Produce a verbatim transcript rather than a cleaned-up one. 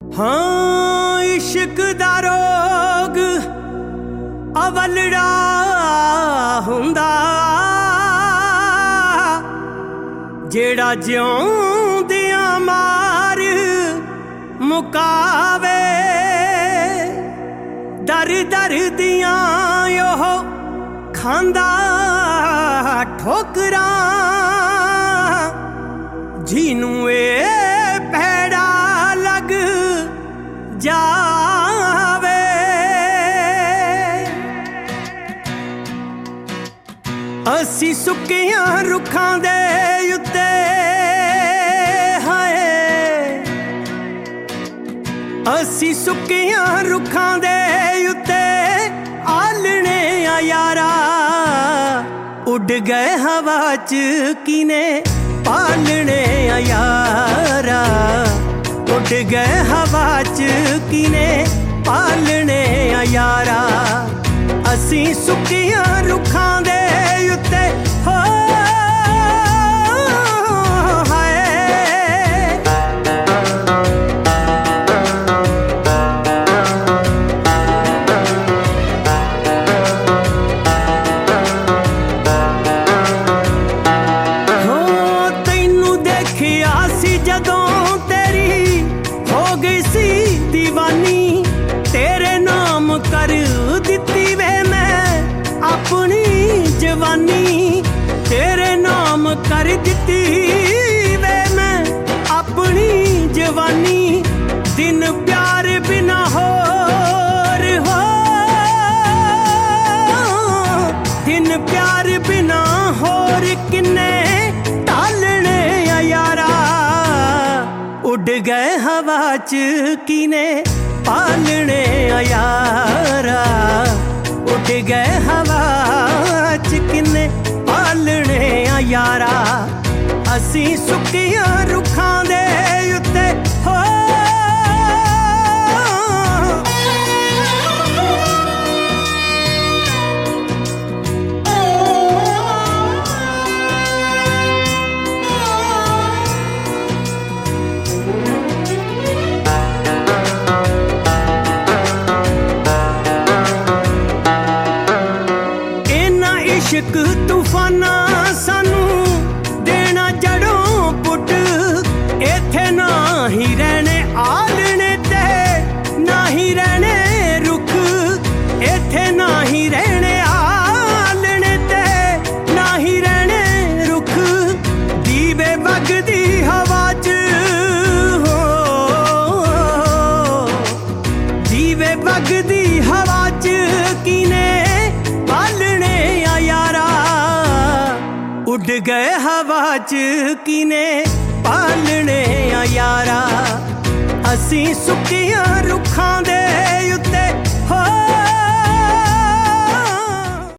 हाँ इश्क दा रोग अवलड़ा हुंदा जेड़ा जिउंदियां मार मुकावे दर दर दियां ओह खांदा ठोकरां जिनू ए भैड़ा लग जावे। असी सुक्कियां रुखां दे उत्ते हाय असी सुक्कियां रुखां दे उत्ते आलने आ यारा उड़ गए हवा च किने पालने आ यारा उड़ गए हवा च किने पालने आ यारा। असी सुक्कियां रुखां दे उत्ते हो कर दिती वे मैं अपनी जवानी तेरे नाम कर दिती वे मैं अपनी जवानी। दिन प्यार बिना होर हो दिन प्यार बिना होर किन्ने टालने आ यारा उड़ गए हवा च किने पालने आ यारा उड़ गए हवा च किन्ने पालने आ यारा। असी सुक्कियां रुखां दे उत्ते हो इश्क तूफाना सानू देना जड़ों पुट इत्थे ना ही रहने आलने ते ना ही रहने रुख इत्थे ना ही रहने आलने ते ना ही रहने रुख। दीवे वगदी हवा च हो दीवे वगदी हवा च किने उड़ गए हवा च किने पालने आ यारा। असी सुक्कियां रुखां दे उत्ते हो